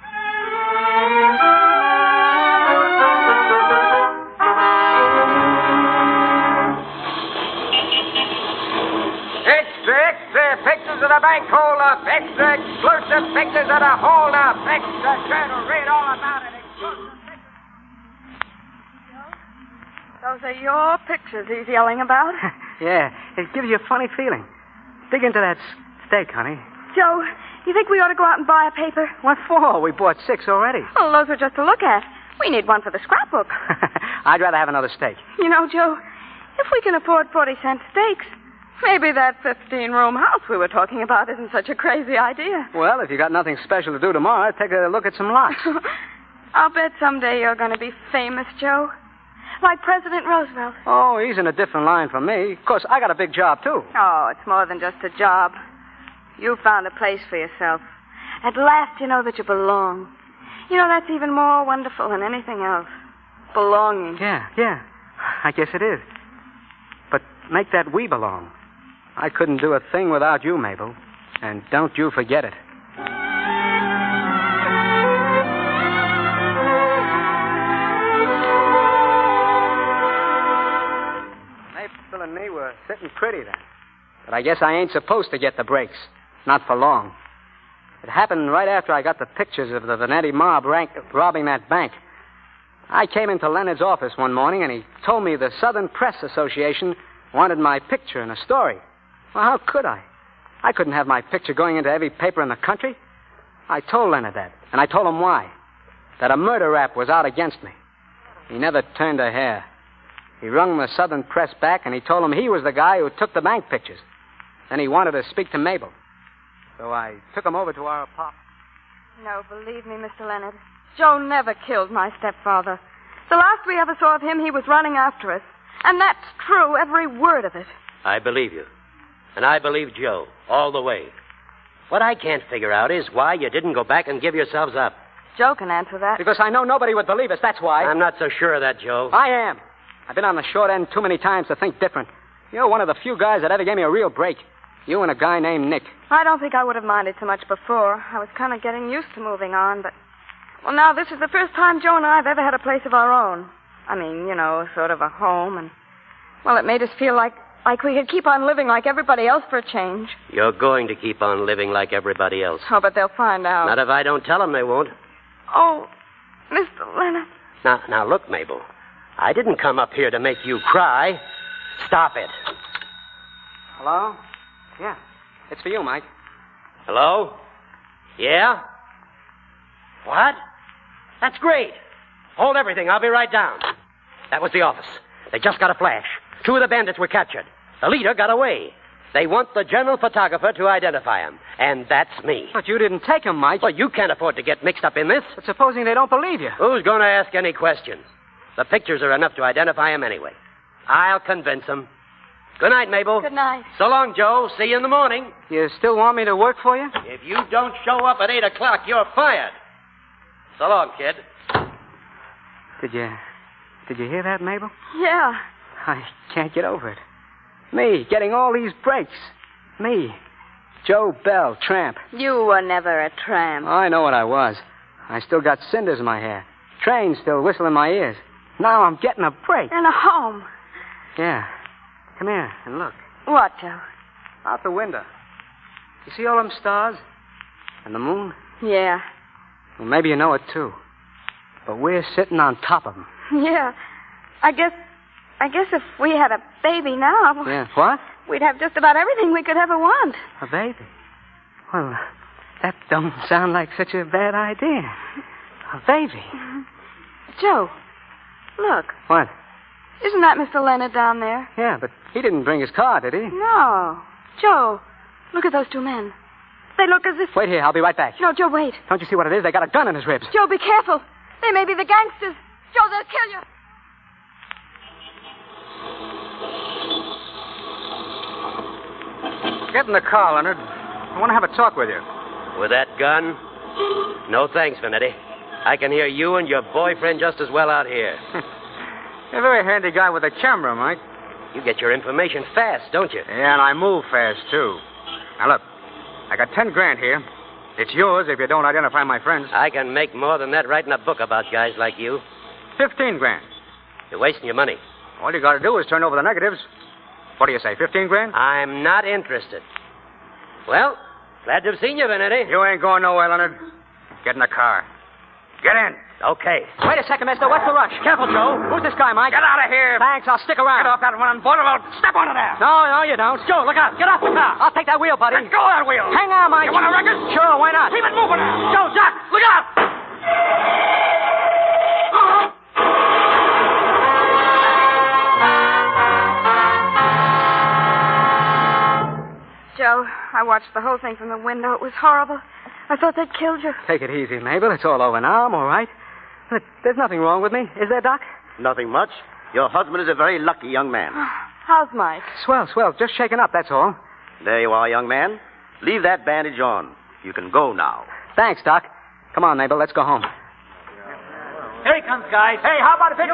Extra pictures of the bank hold-up. Extra exclusive pictures of the hold-up. Extra Journal. Read all about it. Exclusive pictures. Those are your pictures he's yelling about. Yeah, it gives you a funny feeling. Dig into that steak, honey. Joe, you think we ought to go out and buy a paper? What for? We bought 6 already. Well, those are just to look at. We need one for the scrapbook. I'd rather have another steak. You know, Joe, if we can afford 40-cent steaks, maybe that 15-room house we were talking about isn't such a crazy idea. Well, if you got nothing special to do tomorrow, take a look at some lots. I'll bet someday you're going to be famous, Joe. Like President Roosevelt. Oh, he's in a different line from me. Of course, I got a big job, too. Oh, it's more than just a job. You found a place for yourself. At last you know that you belong. You know, that's even more wonderful than anything else. Belonging. Yeah. I guess it is. But make that we belong. I couldn't do a thing without you, Mabel. And don't you forget it. Maple and me were sitting pretty then. But I guess I ain't supposed to get the breaks. Not for long. It happened right after I got the pictures of the Vanetti mob robbing that bank. I came into Leonard's office one morning, and he told me the Southern Press Association wanted my picture in a story. Well, how could I? I couldn't have my picture going into every paper in the country. I told Leonard that, and I told him why. That a murder rap was out against me. He never turned a hair. He rung the Southern Press back, and he told him he was the guy who took the bank pictures. Then he wanted to speak to Mabel. So I took him over to our apartment. No, believe me, Mr. Leonard. Joe never killed my stepfather. The last we ever saw of him, he was running after us. And that's true, every word of it. I believe you. And I believe Joe, all the way. What I can't figure out is why you didn't go back and give yourselves up. Joe can answer that. Because I know nobody would believe us, that's why. I'm not so sure of that, Joe. I am. I've been on the short end too many times to think different. You're one of the few guys that ever gave me a real break. You and a guy named Nick. I don't think I would have minded so much before. I was kind of getting used to moving on, but... Well, now, this is the first time Joe and I have ever had a place of our own. I mean, you know, sort of a home, and... Well, it made us feel like we could keep on living like everybody else for a change. You're going to keep on living like everybody else. Oh, but they'll find out. Not if I don't tell them they won't. Oh, Mr. Leonard. Now, look, Mabel. I didn't come up here to make you cry. Stop it. Hello? Yeah. It's for you, Mike. Hello? Yeah? What? That's great. Hold everything. I'll be right down. That was the office. They just got a flash. 2 of the bandits were captured. The leader got away. They want the general photographer to identify him. And that's me. But you didn't take him, Mike. Well, you can't afford to get mixed up in this. But supposing they don't believe you. Who's going to ask any questions? The pictures are enough to identify him anyway. I'll convince them. Good night, Mabel. Good night. So long, Joe. See you in the morning. You still want me to work for you? If you don't show up at 8 o'clock, you're fired. So long, kid. Did you hear that, Mabel? Yeah. I can't get over it. Me, getting all these breaks. Me, Joe Bell, tramp. You were never a tramp. I know what I was. I still got cinders in my hair. Trains still whistle in my ears. Now I'm getting a break. And a home. Yeah. Come here and look. What, Joe? Out the window. You see all them stars? And the moon? Yeah. Well, maybe you know it, too. But we're sitting on top of them. Yeah. I guess if we had a baby now... Yeah, what? We'd have just about everything we could ever want. A baby? Well, that don't sound like such a bad idea. A baby. Joe, look. What? Isn't that Mr. Leonard down there? Yeah, but he didn't bring his car, did he? No. Joe, look at those 2 men. They look as if... Wait here, I'll be right back. No, Joe, wait. Don't you see what it is? They got a gun in his ribs. Joe, be careful. They may be the gangsters. Joe, they'll kill you. Get in the car, Leonard. I want to have a talk with you. With that gun? No thanks, Vanetti. I can hear you and your boyfriend just as well out here. You're a very handy guy with a camera, Mike. You get your information fast, don't you? Yeah, and I move fast, too. Now, look. I got 10 grand here. It's yours if you don't identify my friends. I can make more than that writing a book about guys like you. 15 grand. You're wasting your money. All you got to do is turn over the negatives. What do you say, 15 grand? I'm not interested. Well, glad to have seen you, Vanetti. You ain't going nowhere, Leonard. Get in the car. Get in. Okay. Wait a second, mister. What's the rush? Careful, Joe. Who's this guy, Mike? Get out of here. Thanks. I'll stick around. Get off that running board or I'll step on it there. No, you don't. Joe, look out. Get off the car. I'll take that wheel, buddy. Let go of that wheel. Hang on, Mike. You want a record? Sure, why not? Keep it moving now. Joe, Doc, look out. Joe, I watched the whole thing from the window. It was horrible. I thought they'd killed you. Take it easy, Mabel. It's all over now. I'm all right. But there's nothing wrong with me. Is there, Doc? Nothing much. Your husband is a very lucky young man. How's Mike? Swell. Just shaken up, that's all. There you are, young man. Leave that bandage on. You can go now. Thanks, Doc. Come on, Mabel. Let's go home. Here he comes, guys. Hey, how about a picture?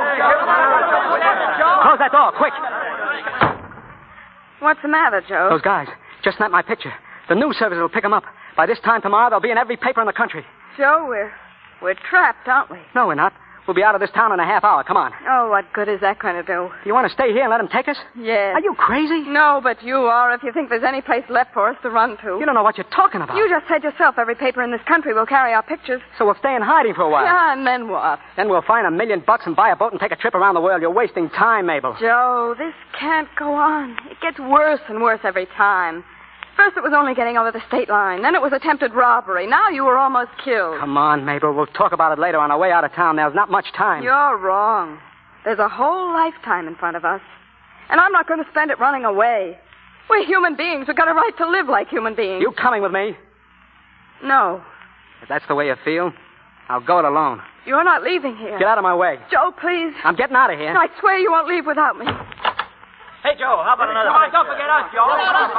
Close that door, quick. What's the matter, Joe? Those guys just snapped my picture. The news service will pick them up. By this time tomorrow, they'll be in every paper in the country. Joe, we're trapped, aren't we? No, we're not. We'll be out of this town in a half hour. Come on. Oh, what good is that going to do? Do you want to stay here and let them take us? Yes. Are you crazy? No, but you are if you think there's any place left for us to run to. You don't know what you're talking about. You just said yourself every paper in this country will carry our pictures. So we'll stay in hiding for a while. Yeah, and then what? Then we'll find $1 million and buy a boat and take a trip around the world. You're wasting time, Mabel. Joe, this can't go on. It gets worse and worse every time. First it was only getting over the state line. Then it was attempted robbery. Now you were almost killed. Come on, Mabel. We'll talk about it later on our way out of town. There's not much time. You're wrong. There's a whole lifetime in front of us. And I'm not going to spend it running away. We're human beings. We've got a right to live like human beings. You coming with me? No. If that's the way you feel, I'll go it alone. You're not leaving here. Get out of my way. Joe, please. I'm getting out of here. I swear you won't leave without me. Hey, Joe, how about another drink? Don't forget us, Joe.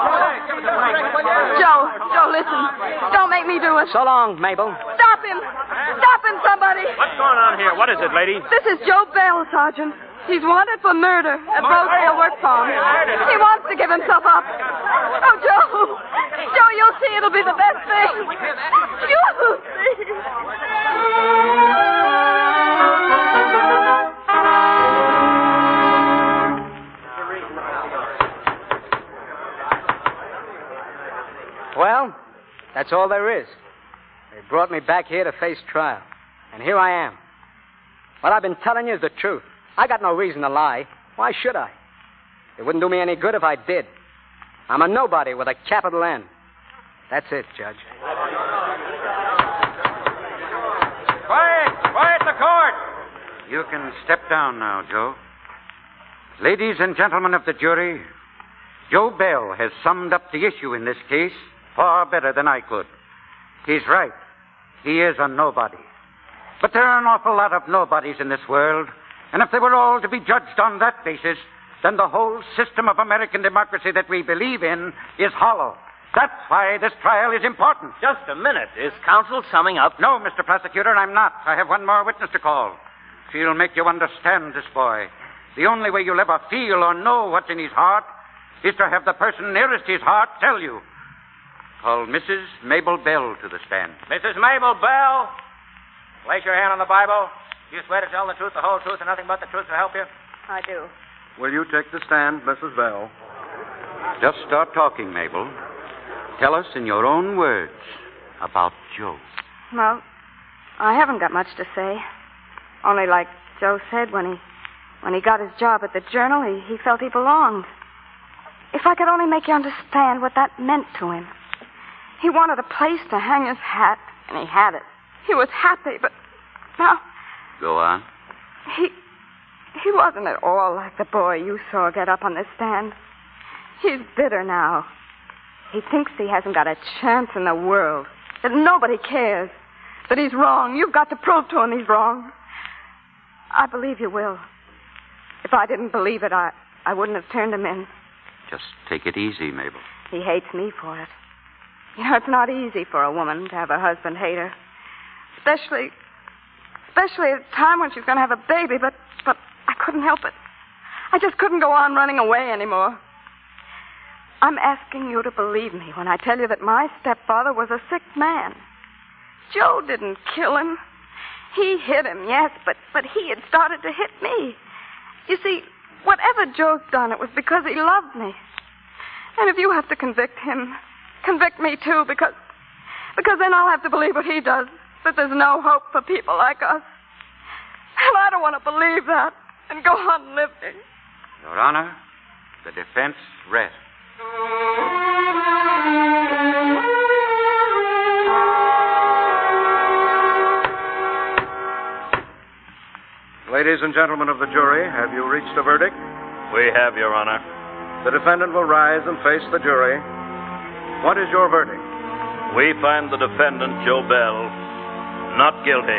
Joe, listen. Don't make me do it. So long, Mabel. Stop him. Stop him, somebody. What's going on here? What is it, lady? This is Joe Bell, Sergeant. He's wanted for murder at Rosedale Work Farm. He wants to give himself up. Oh, Joe. Joe, you'll see it'll be the best thing. You'll see. Well, that's all there is. They brought me back here to face trial. And here I am. What I've been telling you is the truth. I got no reason to lie. Why should I? It wouldn't do me any good if I did. I'm a nobody with a capital N. That's it, Judge. Quiet in the court. You can step down now, Joe. Ladies and gentlemen of the jury, Joe Bell has summed up the issue in this case far better than I could. He's right. He is a nobody. But there are an awful lot of nobodies in this world, and if they were all to be judged on that basis, then the whole system of American democracy that we believe in is hollow. That's why this trial is important. Just a minute. Is counsel summing up? No, Mr. Prosecutor, I'm not. I have one more witness to call. She'll make you understand this boy. The only way you'll ever feel or know what's in his heart is to have the person nearest his heart tell you. Call Mrs. Mabel Bell to the stand. Mrs. Mabel Bell, place your hand on the Bible. Do you swear to tell the truth, the whole truth, and nothing but the truth to help you? I do. Will you take the stand, Mrs. Bell? Just start talking, Mabel. Tell us in your own words about Joe. Well, I haven't got much to say. Only like Joe said, when he got his job at the Journal, he felt he belonged. If I could only make you understand what that meant to him. He wanted a place to hang his hat, and he had it. He was happy, but now... Go on. He wasn't at all like the boy you saw get up on the stand. He's bitter now. He thinks he hasn't got a chance in the world, that nobody cares, that he's wrong. You've got to prove to him he's wrong. I believe you will. If I didn't believe it, I wouldn't have turned him in. Just take it easy, Mabel. He hates me for it. You know, it's not easy for a woman to have her husband hate her. Especially at a time when she's going to have a baby, but I couldn't help it. I just couldn't go on running away anymore. I'm asking you to believe me when I tell you that my stepfather was a sick man. Joe didn't kill him. He hit him, yes, but he had started to hit me. You see, whatever Joe's done, it was because he loved me. And if you have to convict him, convict me too, because then I'll have to believe what he does, that there's no hope for people like us. And I don't want to believe that and go on living. Your Honor, the defense rests. Ladies and gentlemen of the jury, have you reached a verdict? We have, Your Honor. The defendant will rise and face the jury. What is your verdict? We find the defendant, Joe Bell, not guilty.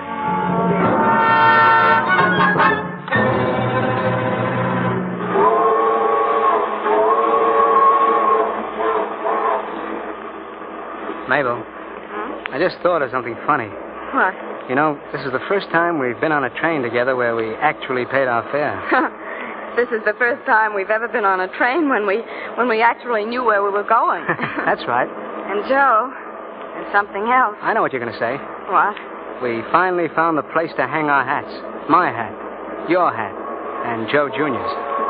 Mabel, I just thought of something funny. What? You know, this is the first time we've been on a train together where we actually paid our fare. This is the first time we've ever been on a train when we actually knew where we were going. That's right. And Joe, there's something else. I know what you're going to say. What? We finally found the place to hang our hats. My hat, your hat, and Joe Jr.'s.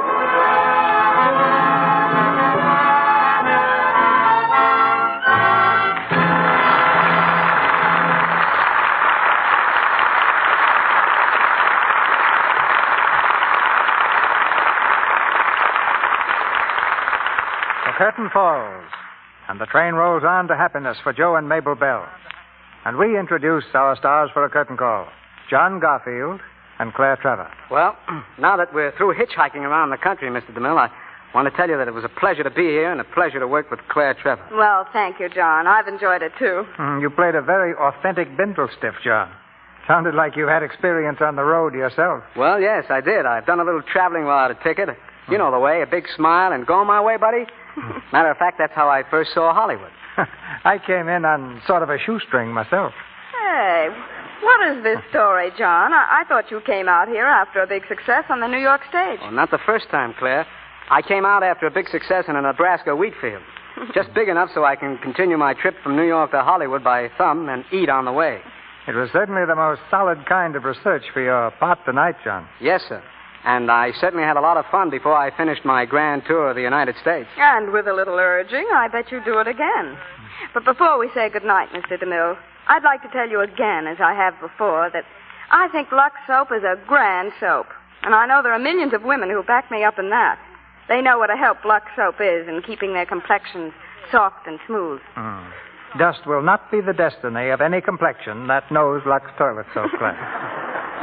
The curtain falls, and the train rolls on to happiness for Joe and Mabel Bell. And we introduce our stars for a curtain call, John Garfield and Claire Trevor. Well, now that we're through hitchhiking around the country, Mr. DeMille, I want to tell you that it was a pleasure to be here and a pleasure to work with Claire Trevor. Well, thank you, John. I've enjoyed it, too. You played a very authentic Bindlestiff, John. Sounded like you had experience on the road yourself. Well, yes, I did. I've done a little traveling without a ticket. You know the way, a big smile and going my way, buddy. Matter of fact, that's how I first saw Hollywood. I came in on sort of a shoestring myself. Hey, what is this story, John? I thought you came out here after a big success on the New York stage. Well, not the first time, Claire. I came out after a big success in a Nebraska wheat field. Just big enough so I can continue my trip from New York to Hollywood by thumb and eat on the way. It was certainly the most solid kind of research for your part tonight, John. Yes, sir. And I certainly had a lot of fun before I finished my grand tour of the United States. And with a little urging, I bet you'll do it again. But before we say goodnight, Mr. DeMille, I'd like to tell you again, as I have before, that I think Lux Soap is a grand soap. And I know there are millions of women who back me up in that. They know what a help Lux Soap is in keeping their complexions soft and smooth. Dust will not be the destiny of any complexion that knows Lux Toilet Soap, Claire.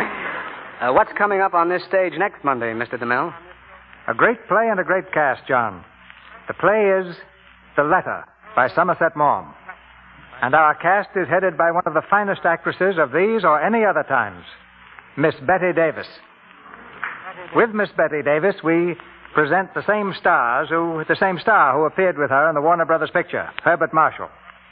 What's coming up on this stage next Monday, Mr. DeMille? A great play and a great cast, John. The play is The Letter by Somerset Maugham. And our cast is headed by one of the finest actresses of these or any other times, Miss Betty Davis. With Miss Betty Davis, we present the same star who appeared with her in the Warner Brothers picture, Herbert Marshall.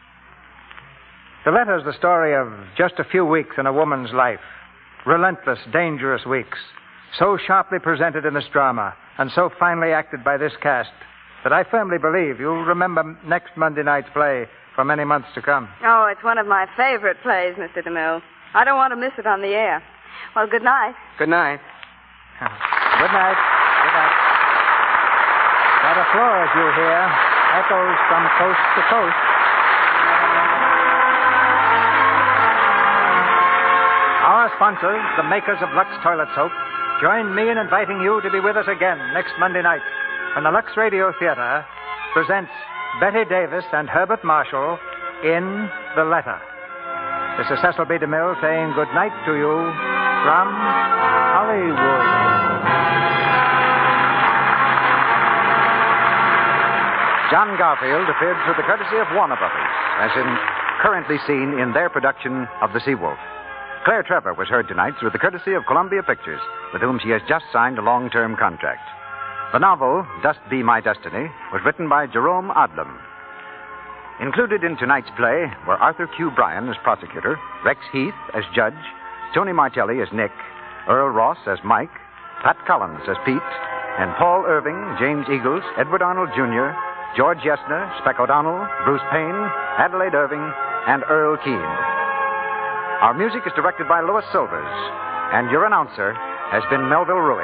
The Letter is the story of just a few weeks in a woman's life. Relentless, dangerous weeks. So sharply presented in this drama and so finely acted by this cast that I firmly believe you'll remember next Monday night's play for many months to come. Oh, it's one of my favorite plays, Mr. DeMille. I don't want to miss it on the air. Well, good night. Good night. Good night. Good night. That applause you hear echoes from coast to coast. Our sponsors, the makers of Lux Toilet Soap, join me in inviting you to be with us again next Monday night when the Lux Radio Theater presents Betty Davis and Herbert Marshall in The Letter. This is Cecil B. DeMille saying good night to you from Hollywood. John Garfield appeared through the courtesy of Warner Brothers, as in currently seen in their production of The Seawolf. Claire Trevor was heard tonight through the courtesy of Columbia Pictures, with whom she has just signed a long-term contract. The novel, Dust Be My Destiny, was written by Jerome Odlum. Included in tonight's play were Arthur Q. Bryan as prosecutor, Rex Heath as judge, Tony Martelli as Nick, Earl Ross as Mike, Pat Collins as Pete, and Paul Irving, James Eagles, Edward Arnold Jr., George Yesner, Speck O'Donnell, Bruce Payne, Adelaide Irving, and Earl Keane. Our music is directed by Louis Silvers, and your announcer has been Melville Ruick.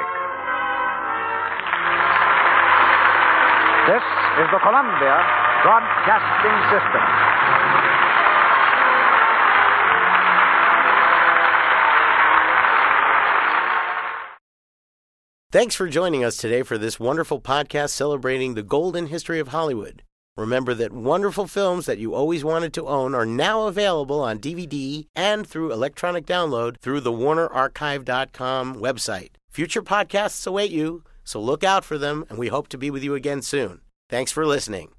This is the Columbia Broadcasting System. Thanks for joining us today for this wonderful podcast celebrating the golden history of Hollywood. Remember that wonderful films that you always wanted to own are now available on DVD and through electronic download through the WarnerArchive.com website. Future podcasts await you, so look out for them, and we hope to be with you again soon. Thanks for listening.